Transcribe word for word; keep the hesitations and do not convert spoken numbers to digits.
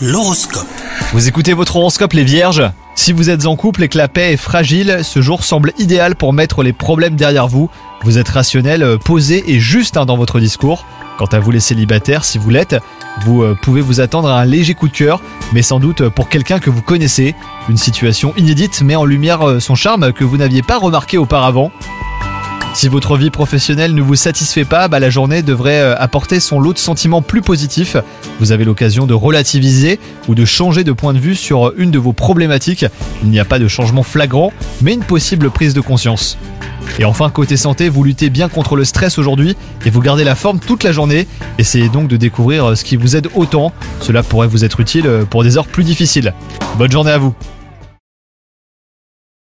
L'horoscope. Vous écoutez votre horoscope les vierges ? Si vous êtes en couple et que la paix est fragile, ce jour semble idéal pour mettre les problèmes derrière vous. Vous êtes rationnel, posé et juste hein, dans votre discours. Quant à vous les célibataires, si vous l'êtes, vous euh, pouvez vous attendre à un léger coup de cœur, mais sans doute pour quelqu'un que vous connaissez. Une situation inédite met en lumière euh, son charme que vous n'aviez pas remarqué auparavant. Si votre vie professionnelle ne vous satisfait pas, bah la journée devrait apporter son lot de sentiments plus positifs. Vous avez l'occasion de relativiser ou de changer de point de vue sur une de vos problématiques. Il n'y a pas de changement flagrant, mais une possible prise de conscience. Et enfin, côté santé, vous luttez bien contre le stress aujourd'hui et vous gardez la forme toute la journée. Essayez donc de découvrir ce qui vous aide autant. Cela pourrait vous être utile pour des heures plus difficiles. Bonne journée à vous!